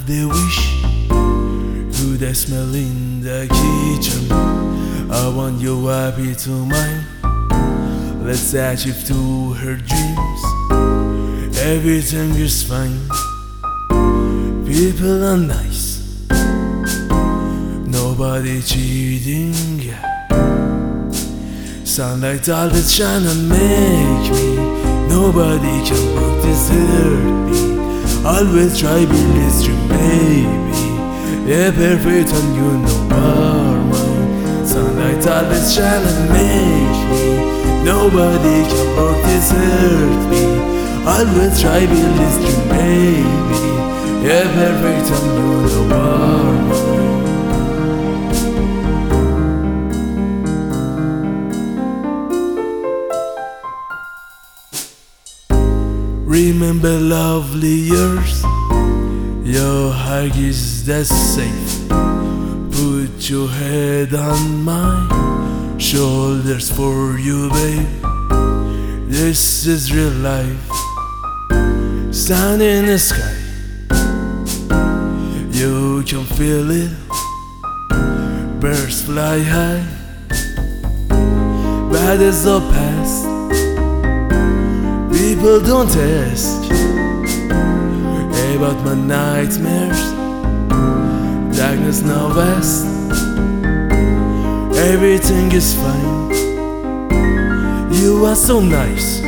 the wish, good smell in the kitchen. I want you happy to mine. Let's achieve to her dreams. Everything is fine. People are nice. Nobody cheating. Sunlight always shine and make me. Nobody can break this heartbeat. Always try believe dream, baby. Yeah, perfect and you know are mine. Sunlight always shine and make me. Nobody can break this heartbeat. Always try believe dream, baby. Yeah, perfect and you know are mine. Remember lovely years, your heart is that safe. Put your head on my shoulders for you, babe. This is real life, sun in the sky. You can feel it, birds fly high. Bad is the past, people don't ask about my nightmares. Darkness now vast, everything is fine. You are so nice,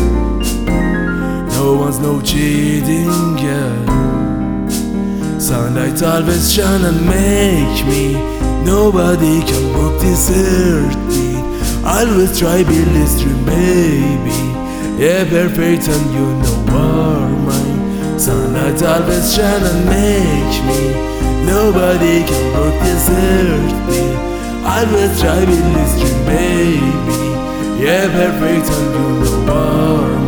no one's no cheating, yeah. Sunlight always shine and make me. Nobody can break this heartbeat. Always try believe dream, baby. Yeah, perfect and you know are mine. Sunlight always shine and make me. Nobody can break this heartbeat. Always try believe dream, baby. Yeah, perfect and you know are mine.